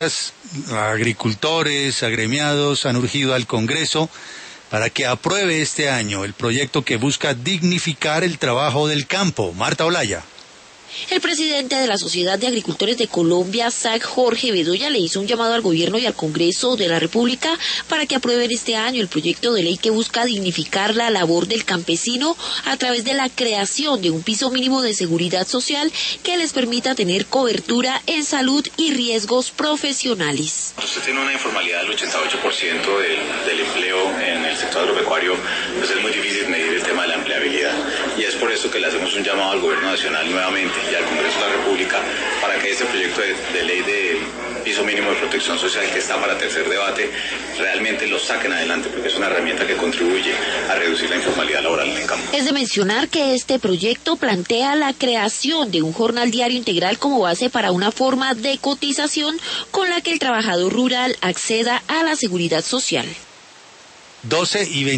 Agricultores, agremiados han urgido al Congreso para que apruebe este año el proyecto que busca dignificar el trabajo del campo. Marta Olaya. El presidente de la Sociedad de Agricultores de Colombia, SAC, Jorge Bedoya, le hizo un llamado al gobierno y al Congreso de la República para que aprueben este año el proyecto de ley que busca dignificar la labor del campesino a través de la creación de un piso mínimo de seguridad social que les permita tener cobertura en salud y riesgos profesionales. Usted tiene una informalidad del 88% del empleo en el sector agropecuario, pues es muy difícil medir el tema de la empleabilidad. Y es por eso que le hacemos un llamado al gobierno nacional nuevamente y al Congreso de la República para que este proyecto de ley de piso mínimo de protección social que está para tercer debate realmente lo saquen adelante, porque es una herramienta que contribuye a reducir la informalidad laboral en el campo. Es de mencionar que este proyecto plantea la creación de un jornal diario integral como base para una forma de cotización con la que el trabajador rural acceda a la seguridad social. 12:20